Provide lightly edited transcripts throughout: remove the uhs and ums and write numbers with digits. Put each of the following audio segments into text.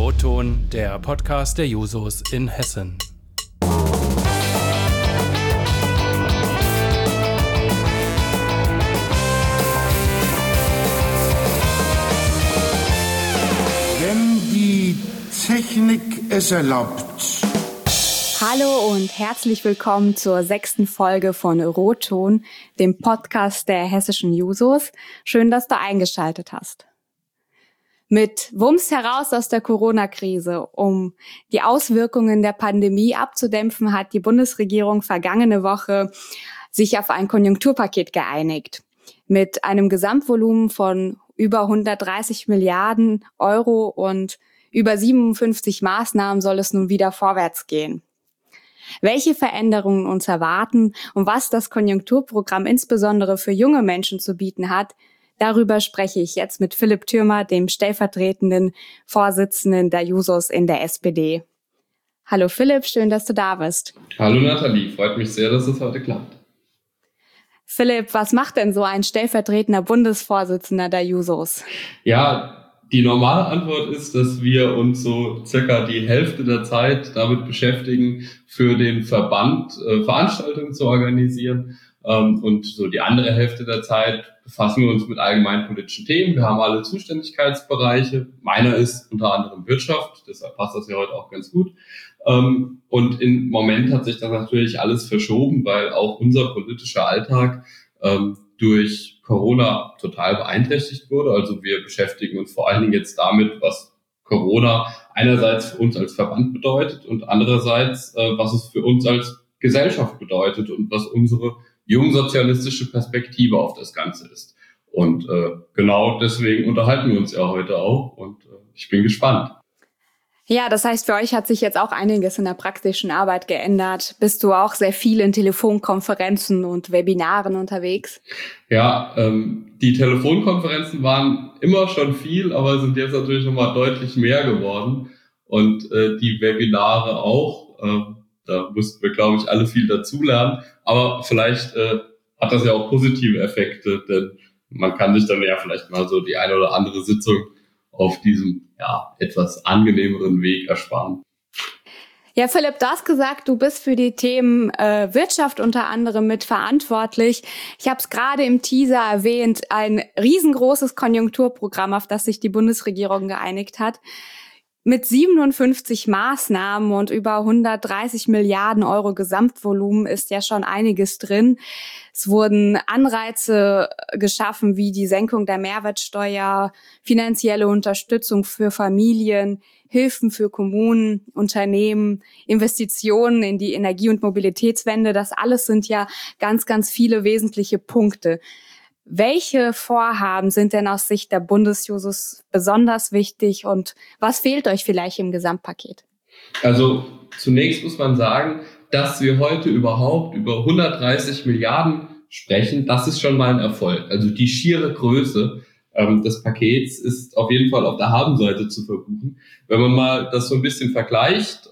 O-Ton, der Podcast der Jusos in Hessen. Wenn die Technik es erlaubt. Hallo und herzlich willkommen zur 6. Folge von O-Ton, dem Podcast der hessischen Jusos. Schön, dass du eingeschaltet hast. Mit Wumms heraus aus der Corona-Krise, um die Auswirkungen der Pandemie abzudämpfen, hat die Bundesregierung vergangene Woche sich auf ein Konjunkturpaket geeinigt. Mit einem Gesamtvolumen von über 130 Milliarden Euro und über 57 Maßnahmen soll es nun wieder vorwärts gehen. Welche Veränderungen uns erwarten und was das Konjunkturprogramm insbesondere für junge Menschen zu bieten hat, darüber spreche ich jetzt mit Philipp Thürmer, dem stellvertretenden Vorsitzenden der Jusos in der SPD. Hallo Philipp, schön, dass du da bist. Hallo Nathalie, freut mich sehr, dass es heute klappt. Philipp, was macht denn so ein stellvertretender Bundesvorsitzender der Jusos? Ja, die normale Antwort ist, dass wir uns so circa die Hälfte der Zeit damit beschäftigen, für den Verband Veranstaltungen zu organisieren. Und so die andere Hälfte der Zeit befassen wir uns mit allgemeinpolitischen Themen. Wir haben alle Zuständigkeitsbereiche. Meiner ist unter anderem Wirtschaft, deshalb passt das ja heute auch ganz gut. Und im Moment hat sich das natürlich alles verschoben, weil auch unser politischer Alltag durch Corona total beeinträchtigt wurde. Also wir beschäftigen uns vor allen Dingen jetzt damit, was Corona einerseits für uns als Verband bedeutet und andererseits, was es für uns als Gesellschaft bedeutet und was unsere jungsozialistische Perspektive auf das Ganze ist. Und genau deswegen unterhalten wir uns ja heute auch und ich bin gespannt. Ja, das heißt, für euch hat sich jetzt auch einiges in der praktischen Arbeit geändert. Bist du auch sehr viel in Telefonkonferenzen und Webinaren unterwegs? Ja, die Telefonkonferenzen waren immer schon viel, aber sind jetzt natürlich nochmal deutlich mehr geworden. Und die Webinare auch. Da mussten wir, glaube ich, alle viel dazulernen. Aber vielleicht hat das ja auch positive Effekte, denn man kann sich dann ja vielleicht mal so die eine oder andere Sitzung auf diesem etwas angenehmeren Weg ersparen. Ja, Philipp, du hast gesagt, du bist für die Themen Wirtschaft unter anderem mit verantwortlich. Ich habe es gerade im Teaser erwähnt, ein riesengroßes Konjunkturprogramm, auf das sich die Bundesregierung geeinigt hat. Mit 57 Maßnahmen und über 130 Milliarden Euro Gesamtvolumen ist ja schon einiges drin. Es wurden Anreize geschaffen, wie die Senkung der Mehrwertsteuer, finanzielle Unterstützung für Familien, Hilfen für Kommunen, Unternehmen, Investitionen in die Energie- und Mobilitätswende. Das alles sind ja ganz, ganz viele wesentliche Punkte. Welche Vorhaben sind denn aus Sicht der Bundesjusos besonders wichtig und was fehlt euch vielleicht im Gesamtpaket? Also zunächst muss man sagen, dass wir heute überhaupt über 130 Milliarden sprechen, das ist schon mal ein Erfolg. Also die schiere Größe des Pakets ist auf jeden Fall auf der Habenseite zu verbuchen. Wenn man mal das so ein bisschen vergleicht,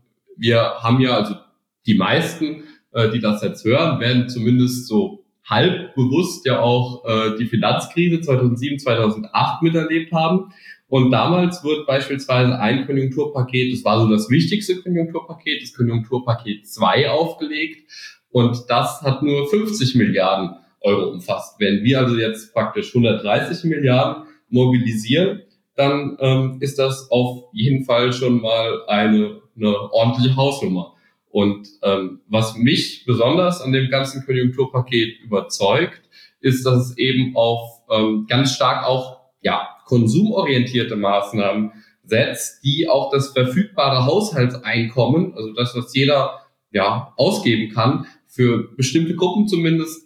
wir haben ja, also die meisten, die das jetzt hören, werden zumindest so halb bewusst ja auch die Finanzkrise 2007, 2008 miterlebt haben. Und damals wurde beispielsweise ein Konjunkturpaket, das war so das wichtigste Konjunkturpaket, das Konjunkturpaket 2 aufgelegt. Und das hat nur 50 Milliarden Euro umfasst. Wenn wir also jetzt praktisch 130 Milliarden mobilisieren, dann ist das auf jeden Fall schon mal eine ordentliche Hausnummer. Und was mich besonders an dem ganzen Konjunkturpaket überzeugt, ist, dass es eben auf ganz stark auch konsumorientierte Maßnahmen setzt, die auch das verfügbare Haushaltseinkommen, also das, was jeder ausgeben kann, für bestimmte Gruppen zumindest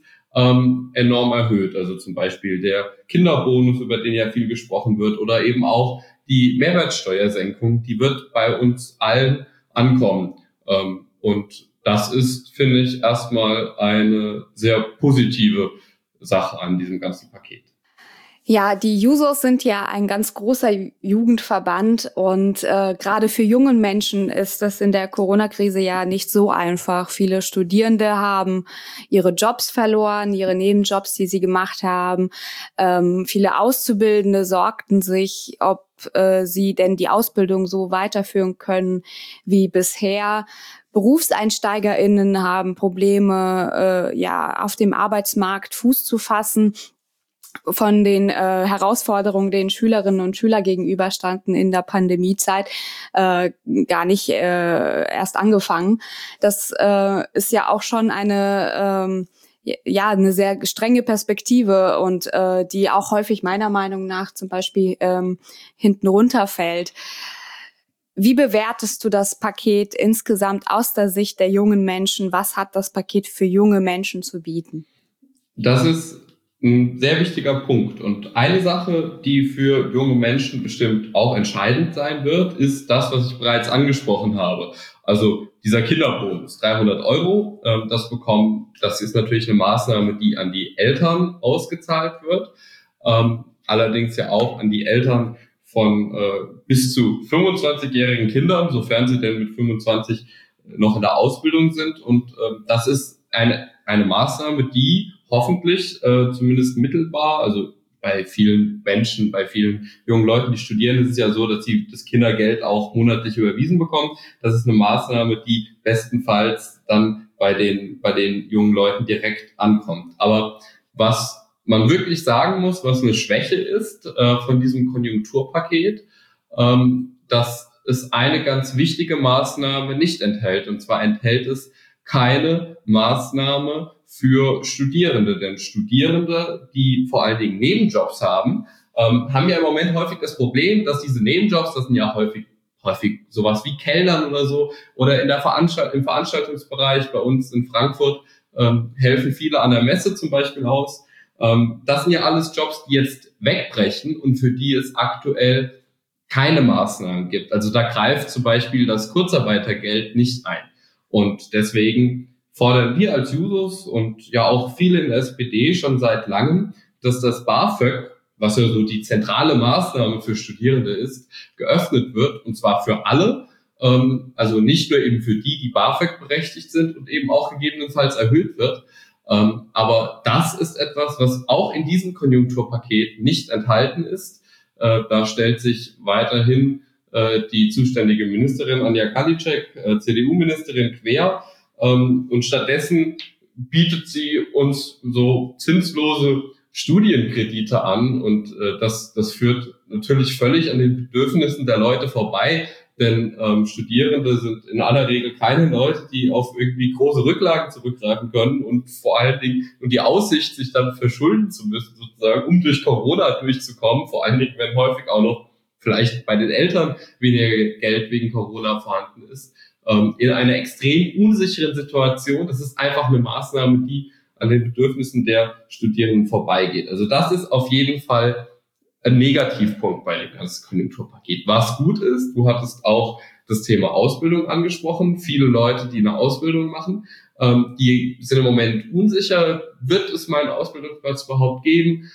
enorm erhöht. Also zum Beispiel der Kinderbonus, über den ja viel gesprochen wird, oder eben auch die Mehrwertsteuersenkung, die wird bei uns allen ankommen. Und das ist, finde ich, erstmal eine sehr positive Sache an diesem ganzen Paket. Ja, die Jusos sind ja ein ganz großer Jugendverband und gerade für junge Menschen ist das in der Corona-Krise ja nicht so einfach. Viele Studierende haben ihre Jobs verloren, ihre Nebenjobs, die sie gemacht haben. Viele Auszubildende sorgten sich, ob sie denn die Ausbildung so weiterführen können wie bisher. BerufseinsteigerInnen haben Probleme, auf dem Arbeitsmarkt Fuß zu fassen. Von den Herausforderungen, denen Schülerinnen und Schüler gegenüberstanden in der Pandemiezeit, gar nicht erst angefangen. Das ist ja auch schon eine sehr strenge Perspektive und die auch häufig meiner Meinung nach zum Beispiel hinten runterfällt. Wie bewertest du das Paket insgesamt aus der Sicht der jungen Menschen? Was hat das Paket für junge Menschen zu bieten? Das ist ein sehr wichtiger Punkt. Und eine Sache, die für junge Menschen bestimmt auch entscheidend sein wird, ist das, was ich bereits angesprochen habe. Also dieser Kinderbonus, 300 €, das ist natürlich eine Maßnahme, die an die Eltern ausgezahlt wird. Allerdings ja auch an die Eltern von bis zu 25-jährigen Kindern, sofern sie denn mit 25 noch in der Ausbildung sind. Und das ist eine Maßnahme, die hoffentlich zumindest mittelbar, also bei vielen Menschen, bei vielen jungen Leuten, die studieren, ist es ja so, dass sie das Kindergeld auch monatlich überwiesen bekommen. Das ist eine Maßnahme, die bestenfalls dann bei den jungen Leuten direkt ankommt. Aber was man wirklich sagen muss, was eine Schwäche ist von diesem Konjunkturpaket, dass es eine ganz wichtige Maßnahme nicht enthält. Und zwar enthält es keine Maßnahme für Studierende. Denn Studierende, die vor allen Dingen Nebenjobs haben ja im Moment häufig das Problem, dass diese Nebenjobs, das sind ja häufig sowas wie Kellnern oder so, oder im Veranstaltungsbereich bei uns in Frankfurt helfen viele an der Messe zum Beispiel aus. Das sind ja alles Jobs, die jetzt wegbrechen und für die es aktuell keine Maßnahmen gibt. Also da greift zum Beispiel das Kurzarbeitergeld nicht ein. Und deswegen fordern wir als Jusos und ja auch viele in der SPD schon seit langem, dass das BAföG, was ja so die zentrale Maßnahme für Studierende ist, geöffnet wird, und zwar für alle. Also nicht nur eben für die BAföG berechtigt sind und eben auch gegebenenfalls erhöht wird. Aber das ist etwas, was auch in diesem Konjunkturpaket nicht enthalten ist. Da stellt sich weiterhin die zuständige Ministerin Anja Karliczek, CDU-Ministerin, quer. Und stattdessen bietet sie uns so zinslose Studienkredite an. Und das führt natürlich völlig an den Bedürfnissen der Leute vorbei. Denn Studierende sind in aller Regel keine Leute, die auf irgendwie große Rücklagen zurückgreifen können und vor allen Dingen und die Aussicht, sich dann verschulden zu müssen, sozusagen, um durch Corona durchzukommen, vor allen Dingen, wenn häufig auch noch vielleicht bei den Eltern weniger Geld wegen Corona vorhanden ist, in einer extrem unsicheren Situation. Das ist einfach eine Maßnahme, die an den Bedürfnissen der Studierenden vorbeigeht. Also das ist auf jeden Fall ein Negativpunkt bei dem ganzen Konjunkturpaket. Was gut ist, du hattest auch das Thema Ausbildung angesprochen. Viele Leute, die eine Ausbildung machen, die sind im Moment unsicher. Wird es mal einen Ausbildungsplatz überhaupt geben?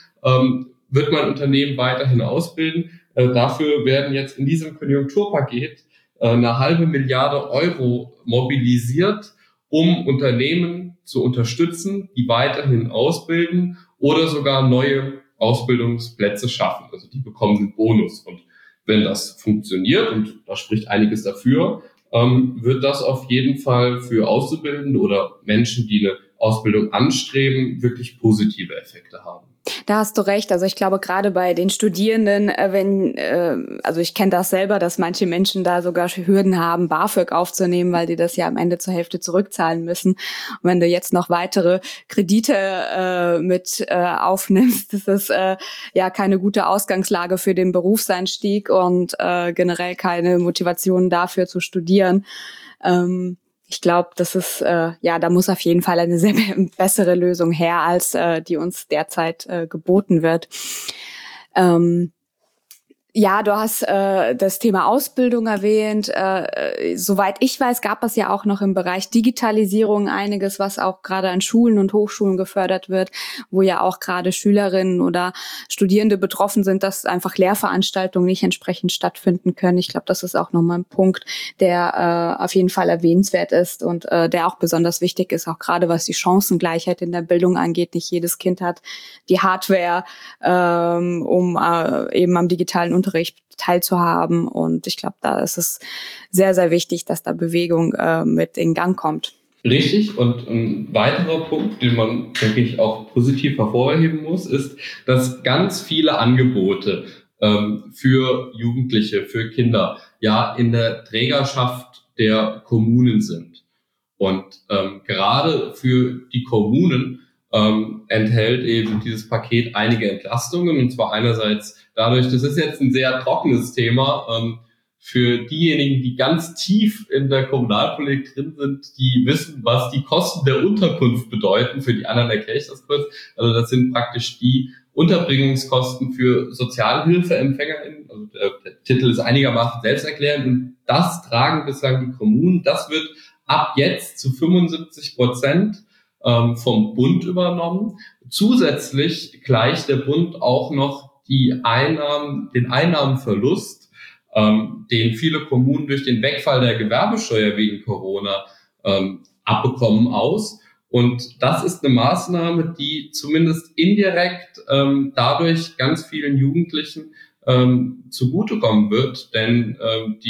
Wird mein Unternehmen weiterhin ausbilden? Dafür werden jetzt in diesem Konjunkturpaket 1,5 Milliarde € mobilisiert, um Unternehmen zu unterstützen, die weiterhin ausbilden oder sogar neue Ausbildungsplätze schaffen. Also die bekommen einen Bonus. Und wenn das funktioniert, und da spricht einiges dafür, wird das auf jeden Fall für Auszubildende oder Menschen, die eine Ausbildung anstreben, wirklich positive Effekte haben. Da hast du recht. Also ich glaube, gerade bei den Studierenden, also ich kenne das selber, dass manche Menschen da sogar Hürden haben, BAföG aufzunehmen, weil die das ja am Ende zur Hälfte zurückzahlen müssen. Und wenn du jetzt noch weitere Kredite mit aufnimmst, das ist ja keine gute Ausgangslage für den Berufseinstieg und generell keine Motivation dafür zu studieren. Ich glaube, das ist, da muss auf jeden Fall eine sehr bessere Lösung her, als die uns derzeit geboten wird. Ja, du hast das Thema Ausbildung erwähnt. Soweit ich weiß, gab es ja auch noch im Bereich Digitalisierung einiges, was auch gerade an Schulen und Hochschulen gefördert wird, wo ja auch gerade Schülerinnen oder Studierende betroffen sind, dass einfach Lehrveranstaltungen nicht entsprechend stattfinden können. Ich glaube, das ist auch nochmal ein Punkt, der auf jeden Fall erwähnenswert ist und der auch besonders wichtig ist, auch gerade was die Chancengleichheit in der Bildung angeht. Nicht jedes Kind hat die Hardware, um eben am digitalen Unterricht teilzuhaben. Und ich glaube, da ist es sehr, sehr wichtig, dass da Bewegung mit in Gang kommt. Richtig. Und ein weiterer Punkt, den man, denke ich, auch positiv hervorheben muss, ist, dass ganz viele Angebote für Jugendliche, für Kinder ja in der Trägerschaft der Kommunen sind. Und gerade für die Kommunen enthält eben dieses Paket einige Entlastungen, und zwar einerseits dadurch, das ist jetzt ein sehr trockenes Thema, für diejenigen, die ganz tief in der Kommunalpolitik drin sind, die wissen, was die Kosten der Unterkunft bedeuten. Für die anderen erkläre ich das kurz. Also das sind praktisch die Unterbringungskosten für Sozialhilfeempfängerinnen. Also der Titel ist einigermaßen selbsterklärend, und das tragen bislang die Kommunen. Das wird ab jetzt zu 75% vom Bund übernommen. Zusätzlich gleicht der Bund auch noch den Einnahmenverlust, den viele Kommunen durch den Wegfall der Gewerbesteuer wegen Corona abbekommen, aus. Und das ist eine Maßnahme, die zumindest indirekt dadurch ganz vielen Jugendlichen zugutekommen wird, denn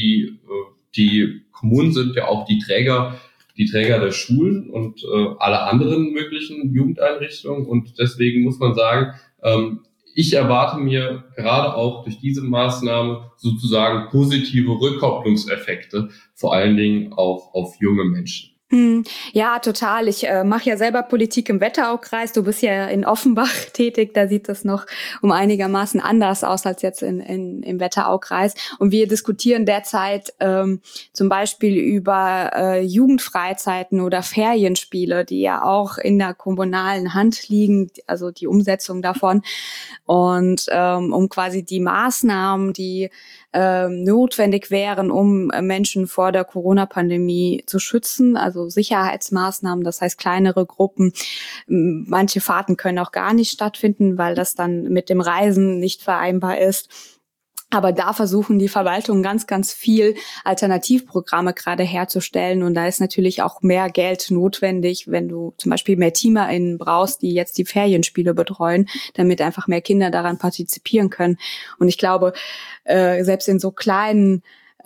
die Kommunen sind ja auch die Träger der Schulen und alle anderen möglichen Jugendeinrichtungen. Und deswegen muss man sagen, ich erwarte mir gerade auch durch diese Maßnahme sozusagen positive Rückkopplungseffekte, vor allen Dingen auch auf junge Menschen. Ja, total. Ich mache ja selber Politik im Wetteraukreis. Du bist ja in Offenbach tätig. Da sieht das noch um einigermaßen anders aus als jetzt im Wetteraukreis. Und wir diskutieren derzeit zum Beispiel über Jugendfreizeiten oder Ferienspiele, die ja auch in der kommunalen Hand liegen, also die Umsetzung davon. Und um quasi die Maßnahmen, die notwendig wären, um Menschen vor der Corona-Pandemie zu schützen, also Sicherheitsmaßnahmen, das heißt kleinere Gruppen. Manche Fahrten können auch gar nicht stattfinden, weil das dann mit dem Reisen nicht vereinbar ist. Aber da versuchen die Verwaltungen ganz, ganz viel Alternativprogramme gerade herzustellen. Und da ist natürlich auch mehr Geld notwendig, wenn du zum Beispiel mehr TeamerInnen brauchst, die jetzt die Ferienspiele betreuen, damit einfach mehr Kinder daran partizipieren können. Und ich glaube, selbst in so kleinen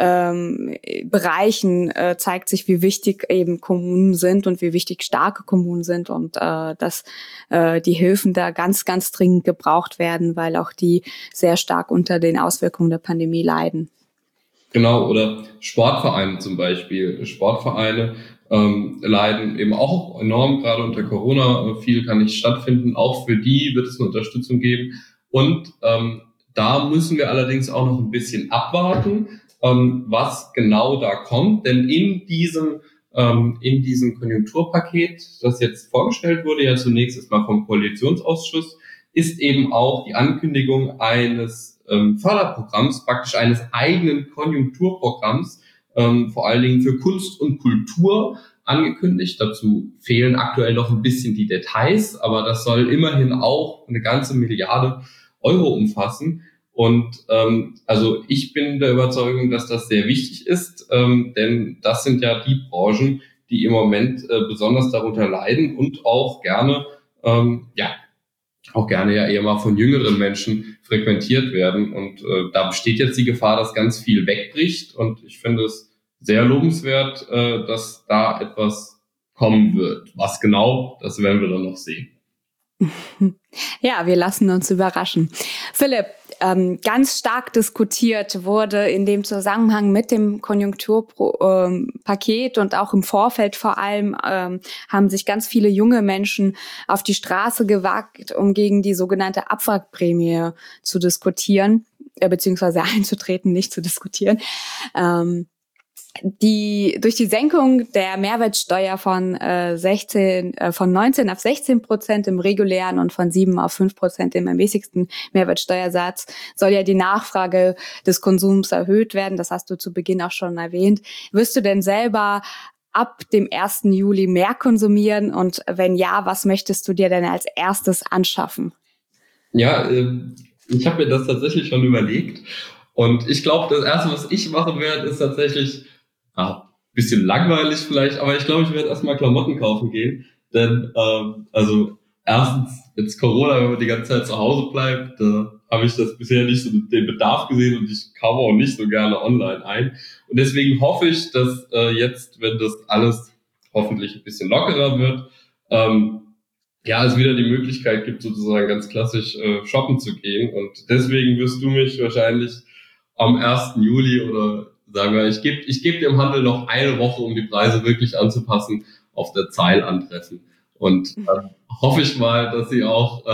Bereichen zeigt sich, wie wichtig eben Kommunen sind und wie wichtig starke Kommunen sind und dass die Hilfen da ganz, ganz dringend gebraucht werden, weil auch die sehr stark unter den Auswirkungen der Pandemie leiden. Genau, oder Sportvereine zum Beispiel. Sportvereine leiden eben auch enorm, gerade unter Corona. Viel kann nicht stattfinden. Auch für die wird es eine Unterstützung geben. Und da müssen wir allerdings auch noch ein bisschen abwarten, was genau da kommt. Denn in diesem Konjunkturpaket, das jetzt vorgestellt wurde, ja zunächst erstmal vom Koalitionsausschuss, ist eben auch die Ankündigung eines Förderprogramms, praktisch eines eigenen Konjunkturprogramms, vor allen Dingen für Kunst und Kultur angekündigt. Dazu fehlen aktuell noch ein bisschen die Details, aber das soll immerhin auch eine ganze Milliarde Euro umfassen. Und also ich bin der Überzeugung, dass das sehr wichtig ist, denn das sind ja die Branchen, die im Moment besonders darunter leiden und auch gerne ja eher mal von jüngeren Menschen frequentiert werden. Und da besteht jetzt die Gefahr, dass ganz viel wegbricht. Und ich finde es sehr lobenswert, dass da etwas kommen wird. Was genau, das werden wir dann noch sehen. Ja, wir lassen uns überraschen. Philipp, ganz stark diskutiert wurde in dem Zusammenhang mit dem Konjunkturpaket und auch im Vorfeld vor allem haben sich ganz viele junge Menschen auf die Straße gewagt, um gegen die sogenannte Abwrackprämie zu diskutieren, beziehungsweise einzutreten, nicht zu diskutieren. Durch die Senkung der Mehrwertsteuer von 19 auf 16% im regulären und von 7 auf 5% im ermäßigten Mehrwertsteuersatz soll ja die Nachfrage des Konsums erhöht werden. Das hast du zu Beginn auch schon erwähnt. Wirst du denn selber ab dem 1. Juli mehr konsumieren? Und wenn ja, was möchtest du dir denn als erstes anschaffen? Ja, ich habe mir das tatsächlich schon überlegt. Und ich glaube, das Erste, was ich machen werde, ist tatsächlich bisschen langweilig vielleicht, aber ich glaube, ich werde erstmal Klamotten kaufen gehen. Denn, also erstens, jetzt Corona, wenn man die ganze Zeit zu Hause bleibt, habe ich das bisher nicht so den Bedarf gesehen und ich kaufe auch nicht so gerne online ein. Und deswegen hoffe ich, dass jetzt, wenn das alles hoffentlich ein bisschen lockerer wird, es wieder die Möglichkeit gibt, sozusagen ganz klassisch shoppen zu gehen. Und deswegen wirst du mich wahrscheinlich am 1. Juli oder sagen wir, ich geb dem Handel noch eine Woche, um die Preise wirklich anzupassen, auf der Zeil antreffen. Und hoffe ich mal, dass sie auch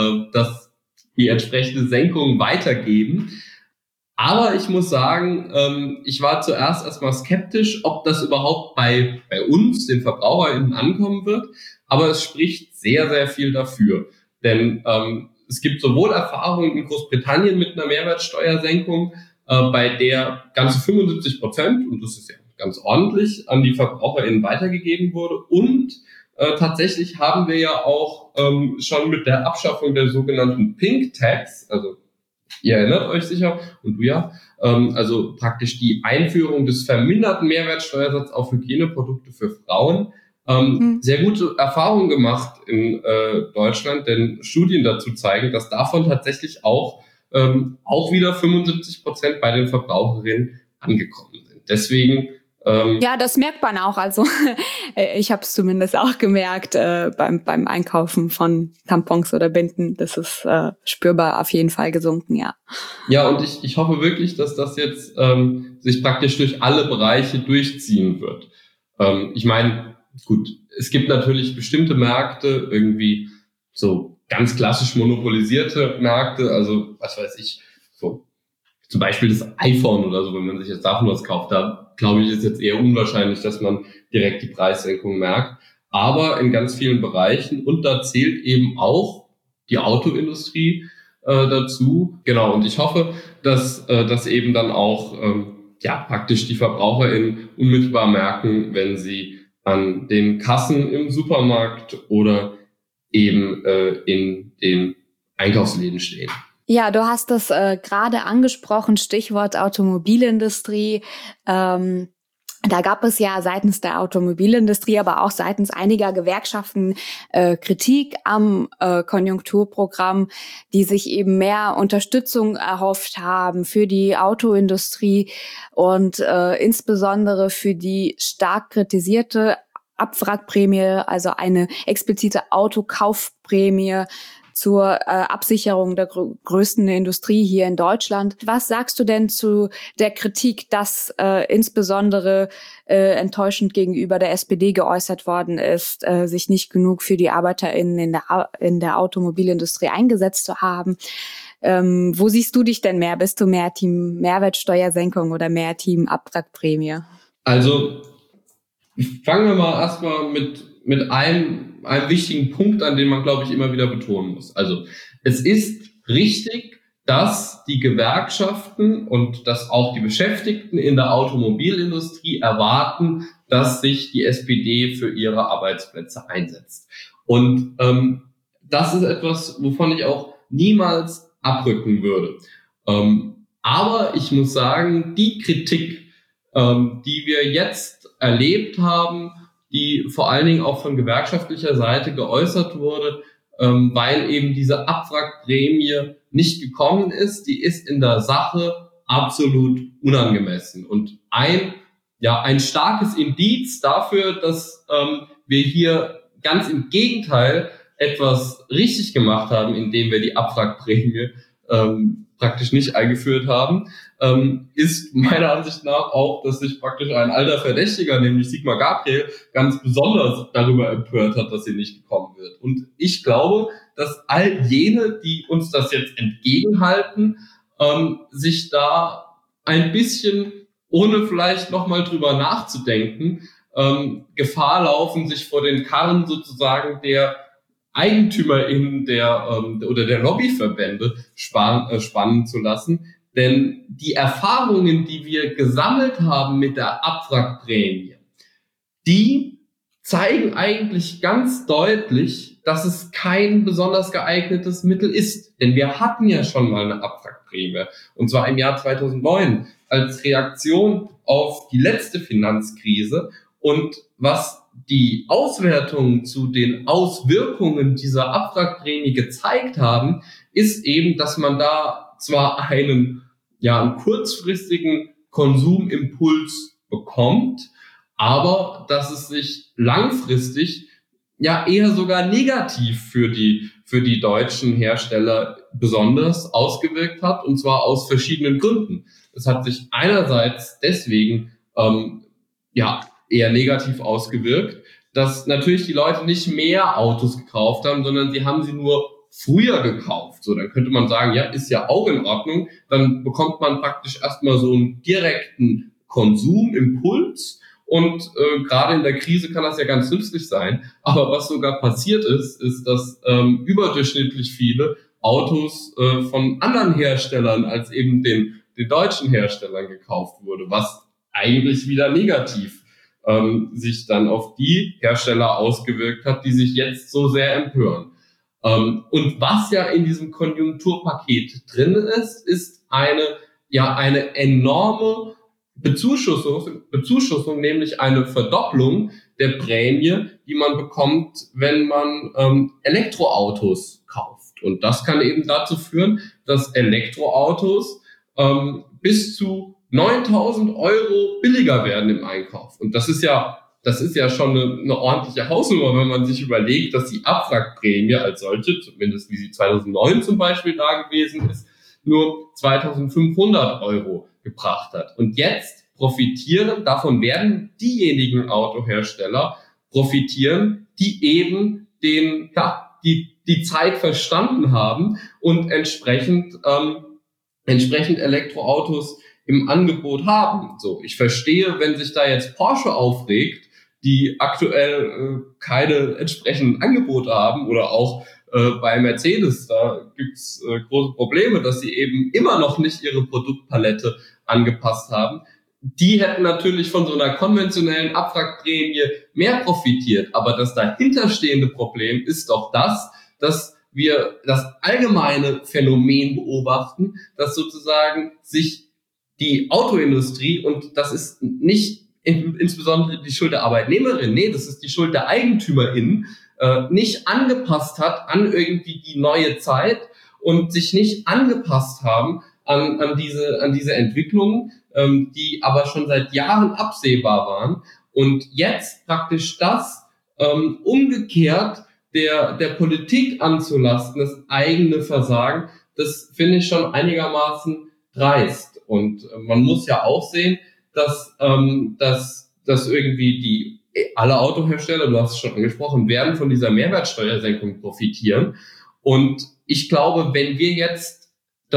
die entsprechende Senkung weitergeben. Aber ich muss sagen, ich war zuerst erstmal skeptisch, ob das überhaupt bei uns, den VerbraucherInnen, ankommen wird. Aber es spricht sehr, sehr viel dafür. Denn es gibt sowohl Erfahrungen in Großbritannien mit einer Mehrwertsteuersenkung, bei der ganze 75%, und das ist ja ganz ordentlich, an die VerbraucherInnen weitergegeben wurde. Und tatsächlich haben wir ja auch schon mit der Abschaffung der sogenannten Pink Tax, also ihr erinnert euch sicher, und du ja, also praktisch die Einführung des verminderten Mehrwertsteuersatzes auf Hygieneprodukte für Frauen, sehr gute Erfahrungen gemacht in Deutschland, denn Studien dazu zeigen, dass davon tatsächlich auch wieder 75% bei den Verbraucherinnen angekommen sind. Deswegen ja, das merkt man auch. Also ich habe es zumindest auch gemerkt beim Einkaufen von Tampons oder Binden. Das ist spürbar auf jeden Fall gesunken, ja. Ja, und ich hoffe wirklich, dass das jetzt sich praktisch durch alle Bereiche durchziehen wird. Ich meine, gut, es gibt natürlich bestimmte Märkte, irgendwie so ganz klassisch monopolisierte Märkte, also was weiß ich, so zum Beispiel das iPhone oder so, wenn man sich jetzt davon was kauft, da glaube ich, ist jetzt eher unwahrscheinlich, dass man direkt die Preissenkung merkt. Aber in ganz vielen Bereichen, und da zählt eben auch die Autoindustrie dazu. Genau, und ich hoffe, dass eben dann auch praktisch die VerbraucherInnen unmittelbar merken, wenn sie an den Kassen im Supermarkt oder eben in den Einkaufsläden stehen. Ja, du hast das gerade angesprochen, Stichwort Automobilindustrie. Da gab es ja seitens der Automobilindustrie, aber auch seitens einiger Gewerkschaften Kritik am Konjunkturprogramm, die sich eben mehr Unterstützung erhofft haben für die Autoindustrie und insbesondere für die stark kritisierte Abwrackprämie, also eine explizite Autokaufprämie zur Absicherung der größten Industrie hier in Deutschland. Was sagst du denn zu der Kritik, dass insbesondere enttäuschend gegenüber der SPD geäußert worden ist, sich nicht genug für die ArbeiterInnen in der Automobilindustrie eingesetzt zu haben? Wo siehst du dich denn mehr? Bist du mehr Team Mehrwertsteuersenkung oder mehr Team Abwrackprämie? Also fangen wir mal erstmal mit einem wichtigen Punkt an, den man, glaube ich, immer wieder betonen muss. Also es ist richtig, dass die Gewerkschaften und dass auch die Beschäftigten in der Automobilindustrie erwarten, dass sich die SPD für ihre Arbeitsplätze einsetzt. Und das ist etwas, wovon ich auch niemals abrücken würde. Aber ich muss sagen, die Kritik, die wir jetzt erlebt haben, die vor allen Dingen auch von gewerkschaftlicher Seite geäußert wurde, weil eben diese Abwrackprämie nicht gekommen ist, die ist in der Sache absolut unangemessen. Und ein starkes Indiz dafür, dass wir hier ganz im Gegenteil etwas richtig gemacht haben, indem wir die Abwrackprämie praktisch nicht eingeführt haben, ist meiner Ansicht nach auch, dass sich praktisch ein alter Verdächtiger, nämlich Sigmar Gabriel, ganz besonders darüber empört hat, dass sie nicht gekommen wird. Und ich glaube, dass all jene, die uns das jetzt entgegenhalten, sich da ein bisschen ohne vielleicht nochmal drüber nachzudenken, Gefahr laufen, sich vor den Karren sozusagen der EigentümerInnen oder der Lobbyverbände spannen zu lassen. Denn die Erfahrungen, die wir gesammelt haben mit der Abwrackprämie, die zeigen eigentlich ganz deutlich, dass es kein besonders geeignetes Mittel ist. Denn wir hatten ja schon mal eine Abwrackprämie. Und zwar im Jahr 2009 als Reaktion auf die letzte Finanzkrise. Und was die Auswertungen zu den Auswirkungen dieser Abwrackprämie gezeigt haben, ist eben, dass man da zwar einen kurzfristigen Konsumimpuls bekommt, aber dass es sich langfristig eher sogar negativ für die deutschen Hersteller besonders ausgewirkt hat, und zwar aus verschiedenen Gründen. Es hat sich einerseits deswegen eher negativ ausgewirkt, dass natürlich die Leute nicht mehr Autos gekauft haben, sondern sie haben sie nur früher gekauft. So, dann könnte man sagen, ist ja auch in Ordnung. Dann bekommt man praktisch erstmal so einen direkten Konsumimpuls. Und gerade in der Krise kann das ja ganz nützlich sein. Aber was sogar passiert ist, dass überdurchschnittlich viele Autos von anderen Herstellern als eben den deutschen Herstellern gekauft wurde, was eigentlich wieder negativ sich dann auf die Hersteller ausgewirkt hat, die sich jetzt so sehr empören. Und was ja in diesem Konjunkturpaket drin ist eine enorme Bezuschussung, nämlich eine Verdopplung der Prämie, die man bekommt, wenn man Elektroautos kauft. Und das kann eben dazu führen, dass Elektroautos bis zu 9.000 € billiger werden im Einkauf. Und das ist ja schon eine ordentliche Hausnummer, wenn man sich überlegt, dass die Abwrackprämie als solche, zumindest wie sie 2009 zum Beispiel da gewesen ist, nur 2.500 € gebracht hat. Und jetzt davon werden diejenigen Autohersteller profitieren, die eben die Zeit verstanden haben und entsprechend Elektroautos im Angebot haben. So, ich verstehe, wenn sich da jetzt Porsche aufregt, die aktuell keine entsprechenden Angebote haben, oder auch bei Mercedes, da gibt's große Probleme, dass sie eben immer noch nicht ihre Produktpalette angepasst haben. Die hätten natürlich von so einer konventionellen Abwrackprämie mehr profitiert. Aber das dahinterstehende Problem ist doch dass wir das allgemeine Phänomen beobachten, dass sozusagen sich die Autoindustrie, und das ist nicht insbesondere die Schuld der Arbeitnehmerin, nee, das ist die Schuld der EigentümerInnen, nicht angepasst hat an irgendwie die neue Zeit und sich nicht angepasst haben an diese Entwicklungen, die aber schon seit Jahren absehbar waren. Und jetzt praktisch das umgekehrt der Politik anzulasten, das eigene Versagen, das finde ich schon einigermaßen dreist. Und man muss ja auch sehen, dass irgendwie alle Autohersteller, du hast es schon angesprochen, werden von dieser Mehrwertsteuersenkung profitieren. Und ich glaube, wenn wir jetzt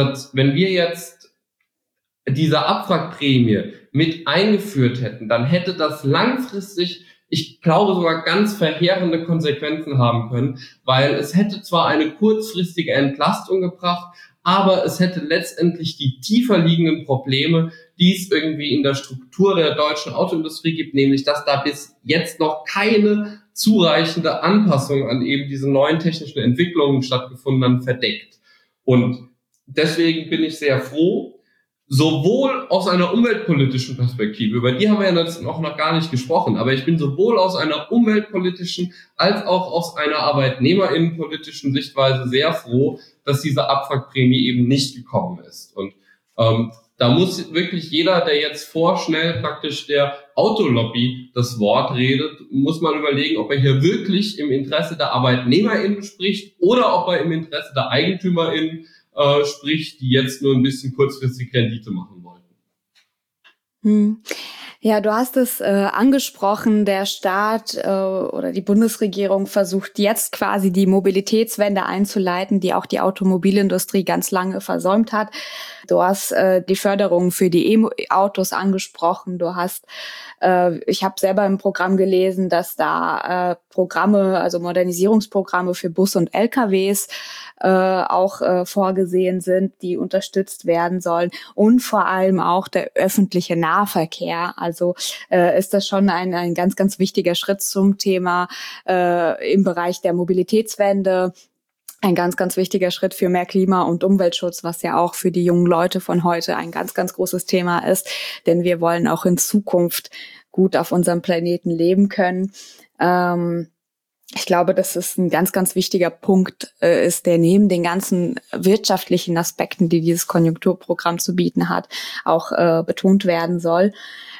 diese Abwrackprämie mit eingeführt hätten, dann hätte das langfristig, ich glaube, sogar ganz verheerende Konsequenzen haben können, weil es hätte zwar eine kurzfristige Entlastung gebracht, aber es hätte letztendlich die tiefer liegenden Probleme, die es irgendwie in der Struktur der deutschen Autoindustrie gibt, nämlich dass da bis jetzt noch keine zureichende Anpassung an eben diese neuen technischen Entwicklungen stattgefunden haben, verdeckt. Und deswegen bin ich sehr froh, sowohl aus einer umweltpolitischen Perspektive, über die haben wir ja jetzt noch gar nicht gesprochen, aber ich bin sowohl aus einer umweltpolitischen als auch aus einer arbeitnehmerinnenpolitischen Sichtweise sehr froh, dass diese Abwrackprämie eben nicht gekommen ist. Und da muss wirklich jeder, der jetzt vorschnell praktisch der Autolobby das Wort redet, muss man überlegen, ob er hier wirklich im Interesse der ArbeitnehmerInnen spricht oder ob er im Interesse der EigentümerInnen spricht, die jetzt nur ein bisschen kurzfristig Rendite machen wollten. Ja, du hast es angesprochen, der Staat oder die Bundesregierung versucht jetzt quasi die Mobilitätswende einzuleiten, die auch die Automobilindustrie ganz lange versäumt hat. Du hast die Förderung für die E-Autos angesprochen. Du hast, ich habe selber im Programm gelesen, dass da Programme, also Modernisierungsprogramme für Bus und LKWs auch vorgesehen sind, die unterstützt werden sollen, und vor allem auch der öffentliche Nahverkehr. Also ist das schon ein ganz, ganz wichtiger Schritt zum Thema im Bereich der Mobilitätswende. Ein ganz, ganz wichtiger Schritt für mehr Klima- und Umweltschutz, was ja auch für die jungen Leute von heute ein ganz, ganz großes Thema ist. Denn wir wollen auch in Zukunft gut auf unserem Planeten leben können. Ich glaube, dass es ein ganz, ganz wichtiger Punkt ist, der neben den ganzen wirtschaftlichen Aspekten, die dieses Konjunkturprogramm zu bieten hat, auch betont werden soll.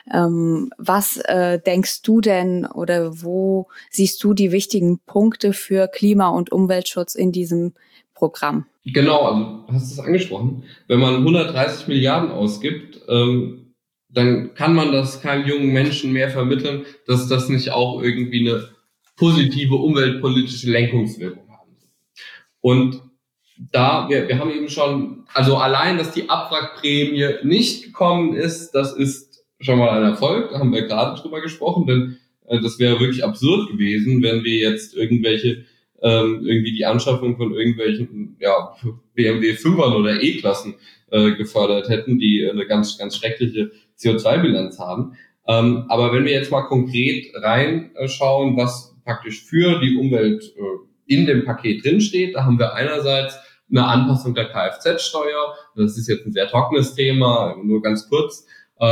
Was denkst du denn oder wo siehst du die wichtigen Punkte für Klima- und Umweltschutz in diesem Programm? Genau, also du hast es angesprochen. Wenn man 130 Milliarden ausgibt, dann kann man das keinem jungen Menschen mehr vermitteln, dass das nicht auch irgendwie eine positive umweltpolitische Lenkungswirkung haben. Und da, wir haben eben schon, also allein, dass die Abwrackprämie nicht gekommen ist, das ist schon mal ein Erfolg, da haben wir gerade drüber gesprochen, denn das wäre wirklich absurd gewesen, wenn wir jetzt irgendwie die Anschaffung von irgendwelchen BMW 5ern oder E-Klassen gefördert hätten, die eine ganz, ganz schreckliche CO2-Bilanz haben. Aber wenn wir jetzt mal konkret reinschauen, was praktisch für die Umwelt in dem Paket drinsteht, da haben wir einerseits eine Anpassung der Kfz-Steuer. Das ist jetzt ein sehr trockenes Thema, nur ganz kurz.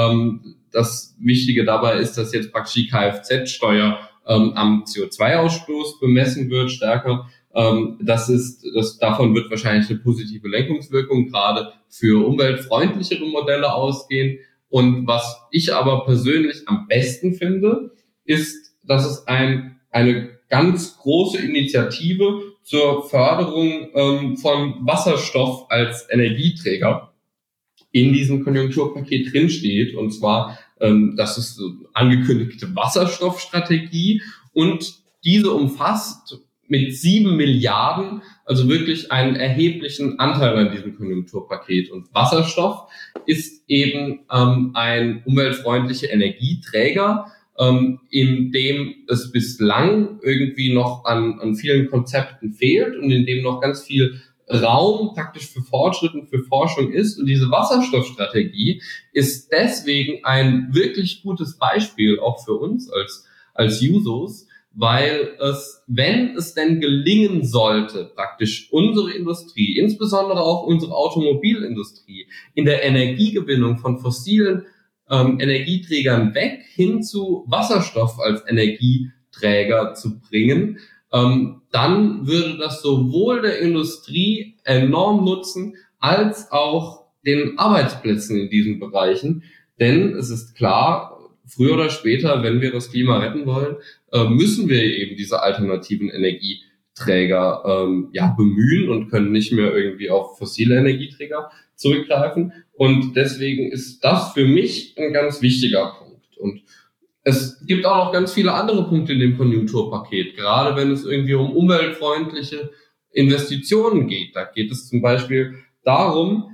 Das Wichtige dabei ist, dass jetzt praktisch die Kfz-Steuer am CO2-Ausstoß bemessen wird, stärker. Davon wird wahrscheinlich eine positive Lenkungswirkung gerade für umweltfreundlichere Modelle ausgehen. Und was ich aber persönlich am besten finde, ist, dass es eine ganz große Initiative zur Förderung von Wasserstoff als Energieträger in diesem Konjunkturpaket drinsteht. Und zwar, das ist so angekündigte Wasserstoffstrategie. Und diese umfasst mit 7 Milliarden, also wirklich einen erheblichen Anteil an diesem Konjunkturpaket. Und Wasserstoff ist eben ein umweltfreundlicher Energieträger, in dem es bislang irgendwie noch an vielen Konzepten fehlt und in dem noch ganz viel Raum praktisch für Fortschritt und für Forschung ist. Und diese Wasserstoffstrategie ist deswegen ein wirklich gutes Beispiel auch für uns als Jusos, weil es, wenn es denn gelingen sollte, praktisch unsere Industrie, insbesondere auch unsere Automobilindustrie, in der Energiegewinnung von fossilen Energieträgern weg hin zu Wasserstoff als Energieträger zu bringen, dann würde das sowohl der Industrie enorm nutzen, als auch den Arbeitsplätzen in diesen Bereichen. Denn es ist klar, früher oder später, wenn wir das Klima retten wollen, müssen wir eben diese alternativen Energieträger bemühen und können nicht mehr irgendwie auf fossile Energieträger zurückgreifen. Und deswegen ist das für mich ein ganz wichtiger Punkt. Und es gibt auch noch ganz viele andere Punkte in dem Konjunkturpaket, gerade wenn es irgendwie um umweltfreundliche Investitionen geht. Da geht es zum Beispiel darum,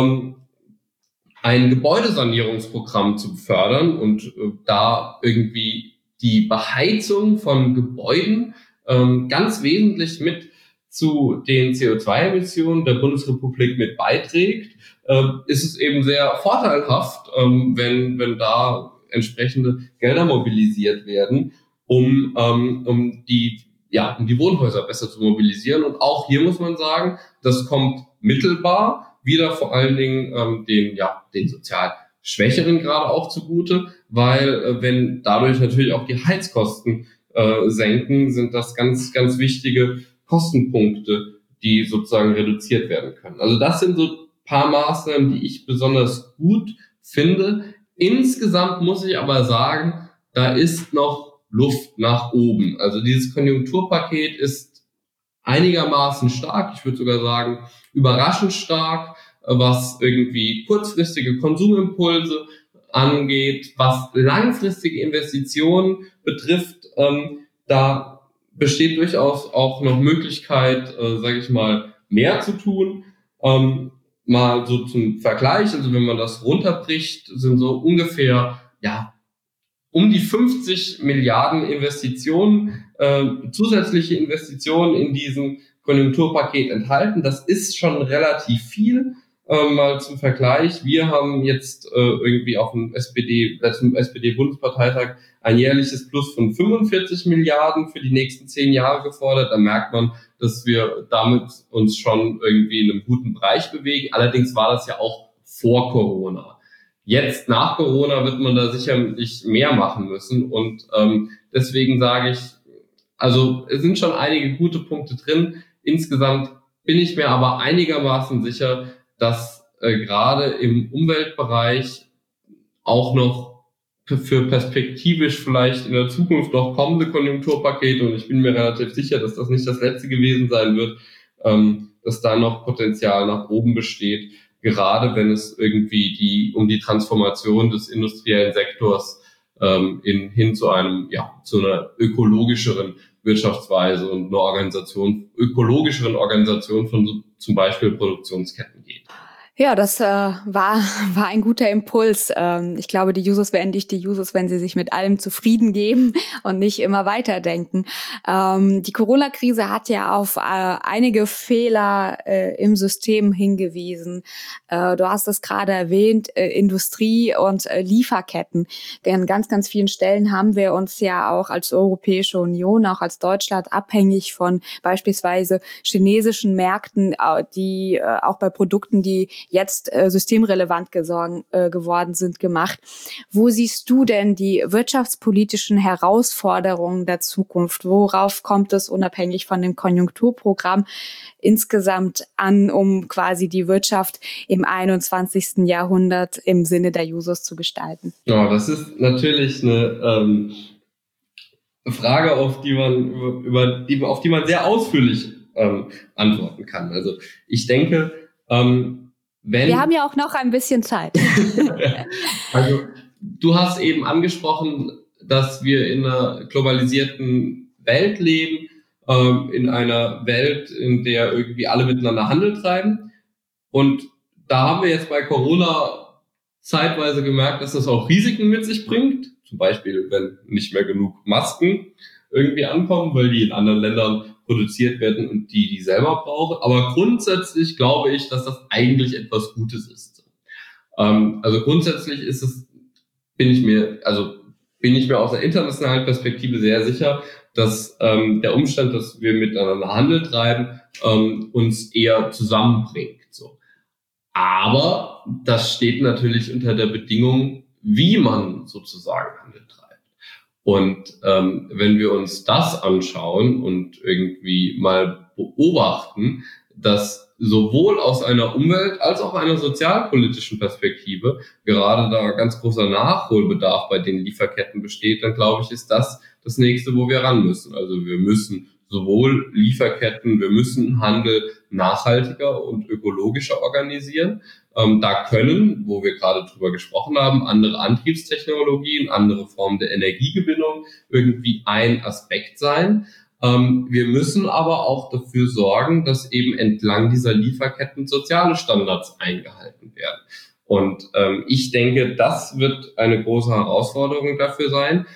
ein Gebäudesanierungsprogramm zu fördern und da irgendwie die Beheizung von Gebäuden ganz wesentlich mit zu den CO2-Emissionen der Bundesrepublik mit beiträgt, ist es eben sehr vorteilhaft, wenn da entsprechende Gelder mobilisiert werden, um die Wohnhäuser besser zu mobilisieren. Und auch hier muss man sagen, das kommt mittelbar wieder vor allen Dingen den sozial Schwächeren gerade auch zugute, weil wenn dadurch natürlich auch die Heizkosten senken, sind das ganz, ganz wichtige Kostenpunkte, die sozusagen reduziert werden können. Also das sind so ein paar Maßnahmen, die ich besonders gut finde. Insgesamt muss ich aber sagen, da ist noch Luft nach oben. Also dieses Konjunkturpaket ist einigermaßen stark, ich würde sogar sagen überraschend stark, was irgendwie kurzfristige Konsumimpulse angeht, was langfristige Investitionen betrifft. Da besteht durchaus auch noch Möglichkeit, mehr zu tun. mal so zum Vergleich, also wenn man das runterbricht, sind so ungefähr, um die 50 Milliarden Investitionen, zusätzliche Investitionen in diesem Konjunkturpaket enthalten. Das ist schon relativ viel. Mal zum Vergleich, wir haben jetzt irgendwie auf dem letzten SPD-Bundesparteitag ein jährliches Plus von 45 Milliarden für die nächsten 10 Jahre gefordert. Da merkt man, dass wir damit uns schon irgendwie in einem guten Bereich bewegen. Allerdings war das ja auch vor Corona. Jetzt nach Corona wird man da sicherlich mehr machen müssen und deswegen sage ich, also es sind schon einige gute Punkte drin. Insgesamt bin ich mir aber einigermaßen sicher, dass gerade im Umweltbereich auch noch für perspektivisch vielleicht in der Zukunft noch kommende Konjunkturpakete, und ich bin mir relativ sicher, dass das nicht das letzte gewesen sein wird, dass da noch Potenzial nach oben besteht, gerade wenn es irgendwie um die Transformation des industriellen Sektors hin zu zu einer ökologischeren Wirtschaftsweise und einer ökologischeren Organisation von zum Beispiel Produktionsketten geht. Ja, das war ein guter Impuls. Ich glaube, die Jusos wären nicht die Jusos, wenn sie sich mit allem zufrieden geben und nicht immer weiterdenken. Die Corona-Krise hat ja auf einige Fehler im System hingewiesen. Du hast es gerade erwähnt, Industrie und Lieferketten. An ganz, ganz vielen Stellen haben wir uns ja auch als Europäische Union, auch als Deutschland abhängig von beispielsweise chinesischen Märkten, die auch bei Produkten, die jetzt systemrelevant geworden sind, gemacht. Wo siehst du denn die wirtschaftspolitischen Herausforderungen der Zukunft? Worauf kommt es unabhängig von dem Konjunkturprogramm insgesamt an, um quasi die Wirtschaft im 21. Jahrhundert im Sinne der Jusos zu gestalten? Ja, das ist natürlich eine Frage, auf die man sehr ausführlich antworten kann. Also ich denke, wir haben ja auch noch ein bisschen Zeit. Also du hast eben angesprochen, dass wir in einer globalisierten Welt leben, in einer Welt, in der irgendwie alle miteinander Handel treiben. Und da haben wir jetzt bei Corona zeitweise gemerkt, dass das auch Risiken mit sich bringt. Zum Beispiel, wenn nicht mehr genug Masken irgendwie ankommen, weil die in anderen Ländern produziert werden und die selber brauchen. Aber grundsätzlich glaube ich, dass das eigentlich etwas Gutes ist. Also grundsätzlich bin ich mir aus der internationalen Perspektive sehr sicher, dass der Umstand, dass wir miteinander Handel treiben, uns eher zusammenbringt. So. Aber das steht natürlich unter der Bedingung, wie man sozusagen Handel treibt. Und wenn wir uns das anschauen und irgendwie mal beobachten, dass sowohl aus einer Umwelt- als auch einer sozialpolitischen Perspektive gerade da ganz großer Nachholbedarf bei den Lieferketten besteht, dann glaube ich, ist das nächste, wo wir ran müssen. Also wir müssen sowohl Lieferketten, wir müssen Handel nachhaltiger und ökologischer organisieren. Da können, wo wir gerade drüber gesprochen haben, andere Antriebstechnologien, andere Formen der Energiegewinnung irgendwie ein Aspekt sein. Wir müssen aber auch dafür sorgen, dass eben entlang dieser Lieferketten soziale Standards eingehalten werden. Und ich denke, das wird eine große Herausforderung dafür sein.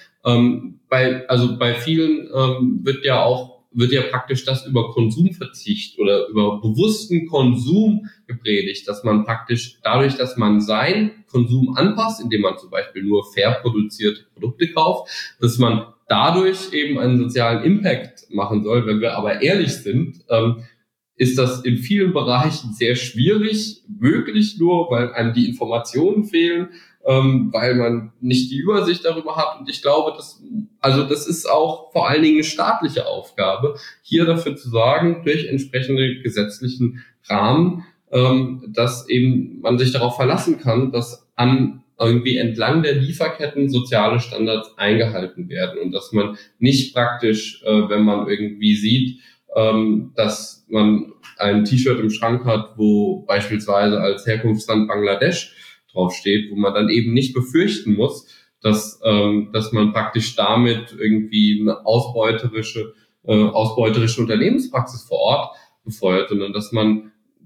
Bei vielen wird ja praktisch das über Konsumverzicht oder über bewussten Konsum gepredigt, dass man praktisch dadurch, dass man seinen Konsum anpasst, indem man zum Beispiel nur fair produzierte Produkte kauft, dass man dadurch eben einen sozialen Impact machen soll. Wenn wir aber ehrlich sind, ist das in vielen Bereichen sehr schwierig, möglich nur, weil einem die Informationen fehlen, weil man nicht die Übersicht darüber hat. Und ich glaube, das ist auch vor allen Dingen eine staatliche Aufgabe, hier dafür zu sorgen, durch entsprechende gesetzlichen Rahmen, dass eben man sich darauf verlassen kann, dass irgendwie entlang der Lieferketten soziale Standards eingehalten werden und dass man nicht praktisch, wenn man irgendwie sieht, dass man ein T-Shirt im Schrank hat, wo beispielsweise als Herkunftsland Bangladesch draufsteht, wo man dann eben nicht befürchten muss, dass man praktisch damit irgendwie eine ausbeuterische Unternehmenspraxis vor Ort befeuert, sondern dass man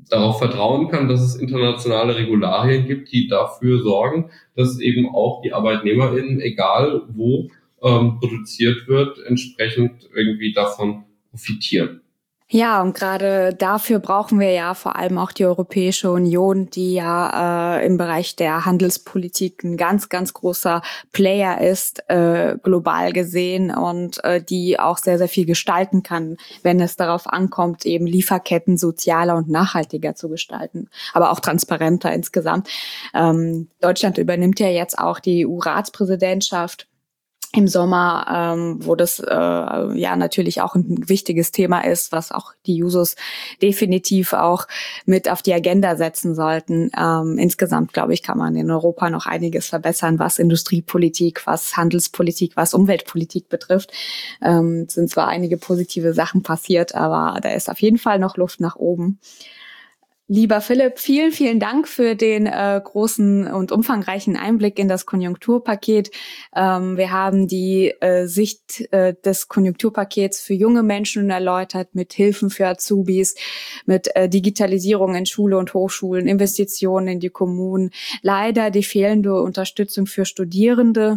darauf vertrauen kann, dass es internationale Regularien gibt, die dafür sorgen, dass eben auch die ArbeitnehmerInnen, egal wo produziert wird, entsprechend irgendwie davon profitieren. Ja, und gerade dafür brauchen wir ja vor allem auch die Europäische Union, die ja im Bereich der Handelspolitik ein ganz, ganz großer Player ist, global gesehen, und die auch sehr, sehr viel gestalten kann, wenn es darauf ankommt, eben Lieferketten sozialer und nachhaltiger zu gestalten, aber auch transparenter insgesamt. Deutschland übernimmt ja jetzt auch die EU-Ratspräsidentschaft im Sommer, wo das ja natürlich auch ein wichtiges Thema ist, was auch die Jusos definitiv auch mit auf die Agenda setzen sollten. Insgesamt, glaube ich, kann man in Europa noch einiges verbessern, was Industriepolitik, was Handelspolitik, was Umweltpolitik betrifft. Sind zwar einige positive Sachen passiert, aber da ist auf jeden Fall noch Luft nach oben. Lieber Philipp, vielen, vielen Dank für den großen und umfangreichen Einblick in das Konjunkturpaket. Wir haben die Sicht des Konjunkturpakets für junge Menschen erläutert, mit Hilfen für Azubis, mit Digitalisierung in Schule und Hochschulen, Investitionen in die Kommunen, leider die fehlende Unterstützung für Studierende.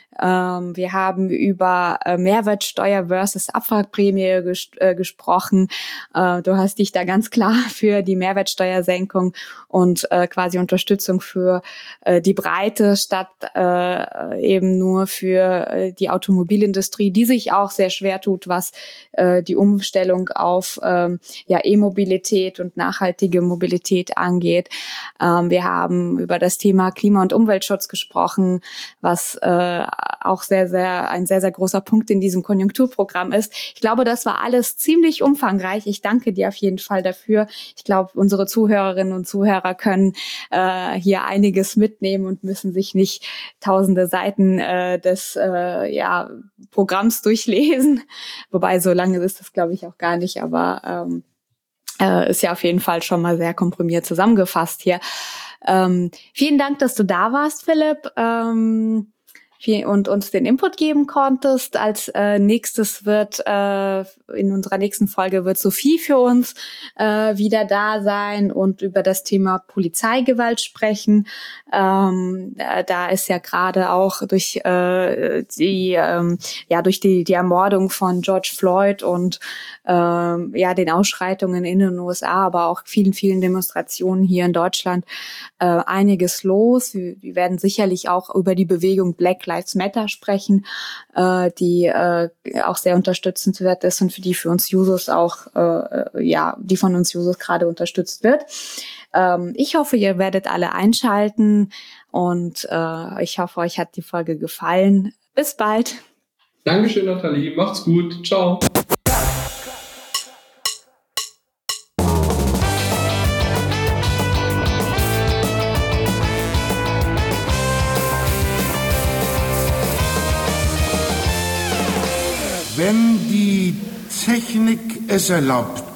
Wir haben über Mehrwertsteuer versus Abwrackprämie gesprochen. Du hast dich da ganz klar für die Mehrwertsteuersenkung und quasi Unterstützung für die Breite statt eben nur für die Automobilindustrie, die sich auch sehr schwer tut, was die Umstellung auf E-Mobilität und nachhaltige Mobilität angeht. Wir haben über das Thema Klima- und Umweltschutz gesprochen, was auch ein sehr, sehr großer Punkt in diesem Konjunkturprogramm ist. Ich glaube, das war alles ziemlich umfangreich. Ich danke dir auf jeden Fall dafür. Ich glaube, unsere Zuhörerinnen und Zuhörer können hier einiges mitnehmen und müssen sich nicht tausende Seiten des Programms durchlesen. Wobei, so lange ist das, glaube ich, auch gar nicht, aber ist ja auf jeden Fall schon mal sehr komprimiert zusammengefasst hier. Vielen Dank, dass du da warst, Philipp. Und uns den Input geben konntest. Als nächstes wird in unserer nächsten Folge wird Sophie für uns wieder da sein und über das Thema Polizeigewalt sprechen. Da ist ja gerade auch durch die Ermordung von George Floyd und den Ausschreitungen in den USA, aber auch vielen, vielen Demonstrationen hier in Deutschland einiges los. Wir werden sicherlich auch über die Bewegung Black Lives Matter sprechen, die auch sehr unterstützenswert ist und die von uns Jusos gerade unterstützt wird. Ich hoffe, ihr werdet alle einschalten und ich hoffe, euch hat die Folge gefallen. Bis bald. Dankeschön, Nathalie. Macht's gut. Ciao. Wenn die Technik es erlaubt,